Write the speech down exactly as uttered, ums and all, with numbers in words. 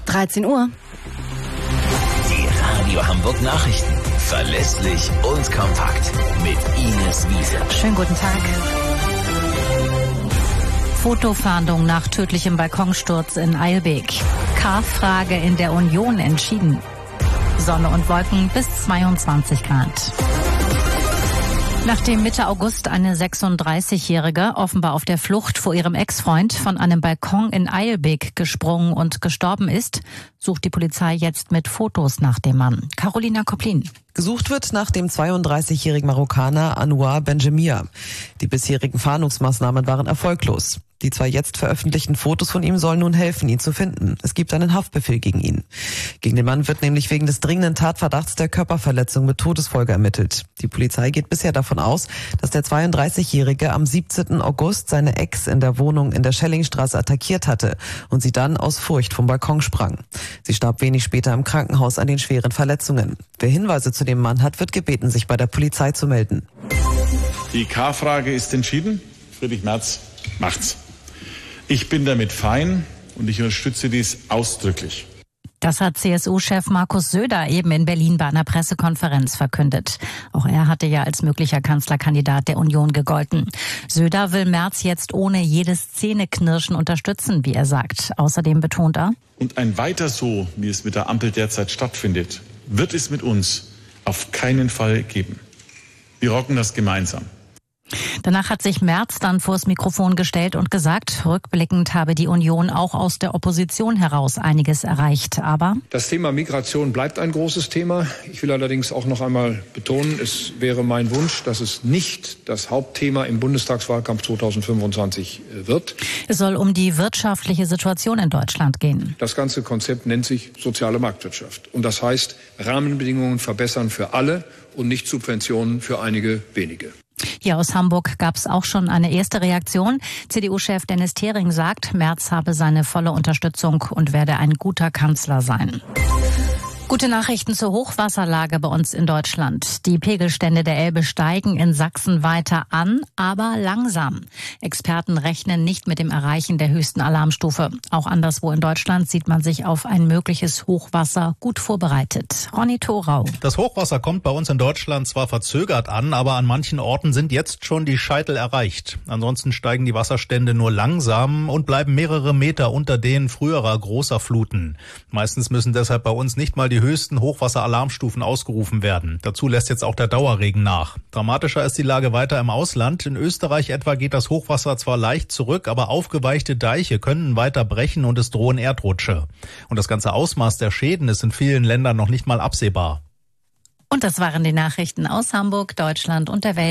dreizehn Uhr. Die Radio Hamburg Nachrichten. Verlässlich und kompakt. Mit Ines Wiese. Schönen guten Tag. Fotofahndung nach tödlichem Balkonsturz in Eilbek. K-Frage in der Union entschieden. Sonne und Wolken bis zweiundzwanzig Grad. Nachdem Mitte August eine sechsunddreißigjährige offenbar auf der Flucht vor ihrem Ex-Freund von einem Balkon in Eilbek gesprungen und gestorben ist, sucht die Polizei jetzt mit Fotos nach dem Mann. Carolina Koplin. Gesucht wird nach dem zweiunddreißigjährigen Marokkaner Anouar Benjemia. Die bisherigen Fahndungsmaßnahmen waren erfolglos. Die zwei jetzt veröffentlichten Fotos von ihm sollen nun helfen, ihn zu finden. Es gibt einen Haftbefehl gegen ihn. Gegen den Mann wird nämlich wegen des dringenden Tatverdachts der Körperverletzung mit Todesfolge ermittelt. Die Polizei geht bisher davon aus, dass der zweiunddreißigjährige am siebzehnten August seine Ex in der Wohnung in der Schellingstraße attackiert hatte und sie dann aus Furcht vom Balkon sprang. Sie starb wenig später im Krankenhaus an den schweren Verletzungen. Wer Hinweise zu dem Mann hat, wird gebeten, sich bei der Polizei zu melden. Die K-Frage ist entschieden. Friedrich Merz macht's. Ich bin damit fein und ich unterstütze dies ausdrücklich. Das hat C S U-Chef Markus Söder eben in Berlin bei einer Pressekonferenz verkündet. Auch er hatte ja als möglicher Kanzlerkandidat der Union gegolten. Söder will Merz jetzt ohne jedes Zähneknirschen unterstützen, wie er sagt. Außerdem betont er: Und ein weiter so, wie es mit der Ampel derzeit stattfindet, wird es mit uns auf keinen Fall geben. Wir rocken das gemeinsam. Danach hat sich Merz dann vors Mikrofon gestellt und gesagt, rückblickend habe die Union auch aus der Opposition heraus einiges erreicht. Aber das Thema Migration bleibt ein großes Thema. Ich will allerdings auch noch einmal betonen, es wäre mein Wunsch, dass es nicht das Hauptthema im Bundestagswahlkampf zweitausendfünfundzwanzig wird. Es soll um die wirtschaftliche Situation in Deutschland gehen. Das ganze Konzept nennt sich soziale Marktwirtschaft. Und das heißt, Rahmenbedingungen verbessern für alle und nicht Subventionen für einige wenige. Hier aus Hamburg gab es auch schon eine erste Reaktion. C D U-Chef Dennis Thering sagt, Merz habe seine volle Unterstützung und werde ein guter Kanzler sein. Gute Nachrichten zur Hochwasserlage bei uns in Deutschland. Die Pegelstände der Elbe steigen in Sachsen weiter an, aber langsam. Experten rechnen nicht mit dem Erreichen der höchsten Alarmstufe. Auch anderswo in Deutschland sieht man sich auf ein mögliches Hochwasser gut vorbereitet. Ronny Thorau. Das Hochwasser kommt bei uns in Deutschland zwar verzögert an, aber an manchen Orten sind jetzt schon die Scheitel erreicht. Ansonsten steigen die Wasserstände nur langsam und bleiben mehrere Meter unter denen früherer großer Fluten. Meistens müssen deshalb bei uns nicht mal die höchsten Hochwasseralarmstufen ausgerufen werden. Dazu lässt jetzt auch der Dauerregen nach. Dramatischer ist die Lage weiter im Ausland. In Österreich etwa geht das Hochwasser zwar leicht zurück, aber aufgeweichte Deiche können weiter brechen und es drohen Erdrutsche. Und das ganze Ausmaß der Schäden ist in vielen Ländern noch nicht mal absehbar. Und das waren die Nachrichten aus Hamburg, Deutschland und der Welt.